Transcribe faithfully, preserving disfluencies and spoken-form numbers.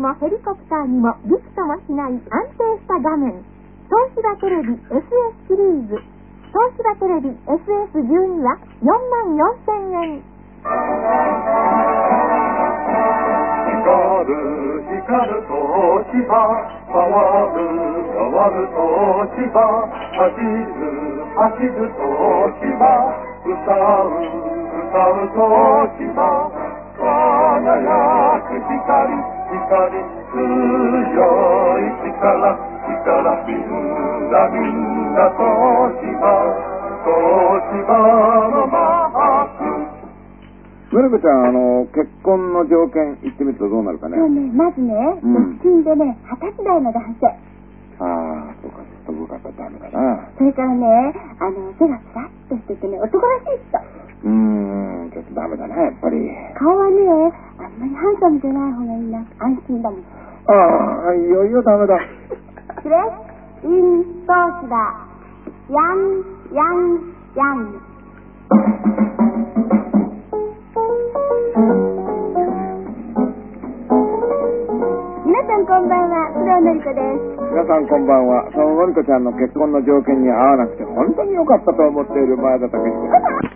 もヘリコプターにもびくともしない安定した画面。東芝テレビ エスエス シリーズ。東芝テレビ エスエスじゅうに はよんまんよんせんえん。 光る光る東芝、変わる変わる東芝、走る走る東芝、歌う歌う東芝、輝く光光、強い力力、みんなみんな東芝、東芝のマーク。 のりこちゃん、あの結婚の条件言ってみるとどうなるかね。 そうね、まずね、独身でね、二十歳代の男性。 ああ、そうか、そういう方ダメだな。 それからね、あの背がスラッとしててね、男らしい人。 うーん、ちょっとダメだな、やっぱり。 顔はね、あんまりハンサムじゃない方がいいな。安心だもん。 ああ、いよいよダメだ。 フレッシュイン東芝、ヤンヤンヤン。皆さんこんばんは、須藤のり子です。 皆さんこんばんは。そののりこちゃんの結婚の条件に合わなくて本当に良かったと思っている前田武史です。